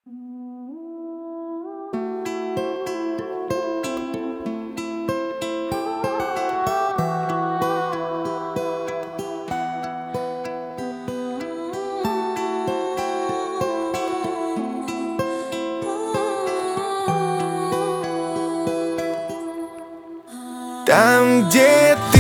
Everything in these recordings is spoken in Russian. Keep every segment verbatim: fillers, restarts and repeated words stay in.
Там, где ты,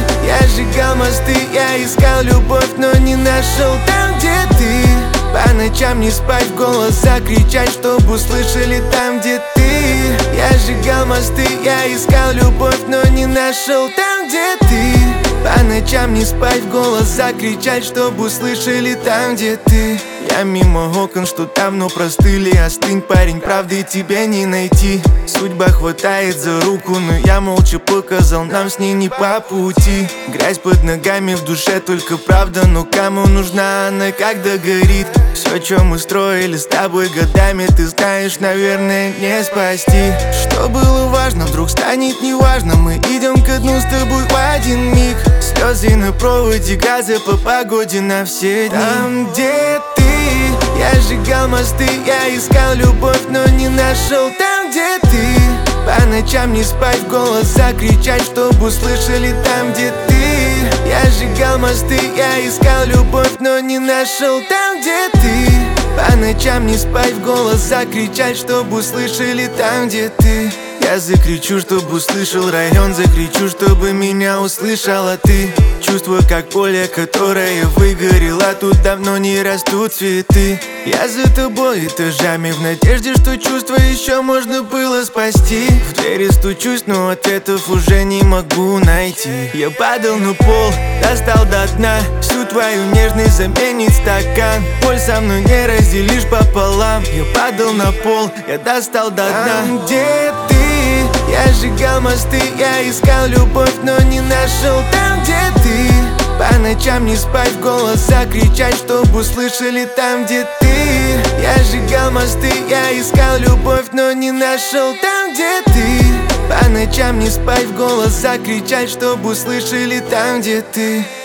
я сжигал мосты, я искал любовь, но не нашел. Там, где ты, по ночам не спать, в голос закричать, чтобы услышали. Там, где ты, я сжигал мосты, я искал любовь, но не нашел. Там, где ты, по ночам не спать, в голос закричать, чтобы услышали. Там, где ты. Я мимо окон, что давно простыли. Остынь, парень, правды тебе не найти. Судьба хватает за руку, но я молча показал, нам с ней не по пути. Грязь под ногами, в душе только правда, но кому нужна она, когда горит? Все, что мы строили с тобой годами, ты знаешь, наверное, не спасти. Что было важно, вдруг станет неважно. Мы идем ко дну с тобой в один миг. Слезы на проводе, газы по погоде на все дни. Там, где ты, я сжигал мосты, я искал любовь, но не нашел. Там, где ты, по ночам не спать, в голос закричать, чтобы услышали. Там, где ты, я сжигал мосты, я искал любовь, но не нашел. Там, где ты, по ночам не спать, в голос закричать, чтобы услышали. Там, где ты. Я закричу, чтобы услышал район, закричу, чтобы меня услышала ты. Чувствую, как поле, которое выгорело, тут давно не растут цветы. Я за тобой этажами, в надежде, что чувства еще можно было спасти. В двери стучусь, но ответов уже не могу найти. Я падал на пол, достал до дна. Всю твою нежность заменит стакан. Боль со мной не разделишь пополам. Я падал на пол, я достал до дна. Там, где ты, я сжигал мосты, я искал любовь, но не нашел. Там, где ты, по ночам не спать, в голос закричать, чтобы услышали. Там, где ты, я сжигал мосты, я искал любовь, но не нашел. Там, где ты, по ночам не спать, в голос закричать, чтобы услышали. Там, где ты.